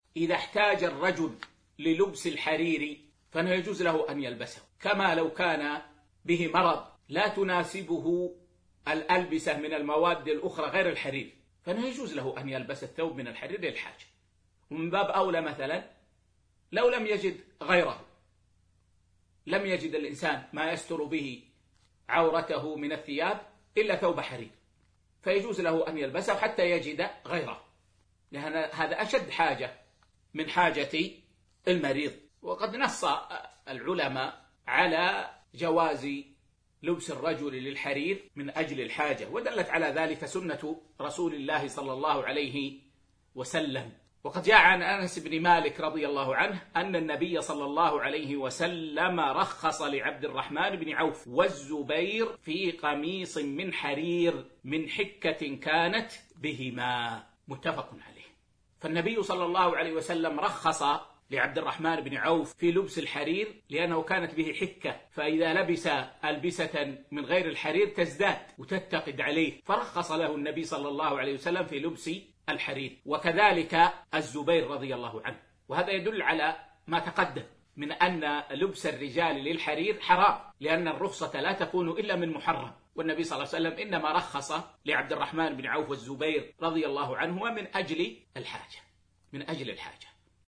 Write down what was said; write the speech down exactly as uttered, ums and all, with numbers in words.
إذا احتاج الرجل للبس الحرير فإنه يجوز له أن يلبسه، كما لو كان به مرض لا تناسبه الألبسة من المواد الأخرى غير الحرير فإنه يجوز له أن يلبس الثوب من الحرير للحاجة. ومن باب أولى مثلا لو لم يجد غيره، لم يجد الإنسان ما يستر به عورته من الثياب إلا ثوب حرير فيجوز له أن يلبسه حتى يجد غيره، لأن هذا أشد حاجة من حاجة المريض. وقد نص العلماء على جواز لبس الرجل للحرير من أجل الحاجة، ودلت على ذلك سنة رسول الله صلى الله عليه وسلم. وقد جاء عن أنس بن مالك رضي الله عنه أن النبي صلى الله عليه وسلم رخص لعبد الرحمن بن عوف والزبير في قميص من حرير من حكة كانت بهما، متفق عليه. فالنبي صلى الله عليه وسلم رخص لعبد الرحمن بن عوف في لبس الحرير لأنه كانت به حكة، فإذا لبس ألبسة من غير الحرير تزداد وتتقد عليه، فرخص له النبي صلى الله عليه وسلم في لبس الحرير. وكذلك الزبير رضي الله عنه. وهذا يدل على ما تقدم من أن لبس الرجال للحرير حرام، لأن الرخصة لا تكون إلا من محرم، والنبي صلى الله عليه وسلم إنما رخص لعبد الرحمن بن عوف والزبير رضي الله عنهما من أجل الحاجة، من أجل الحاجة.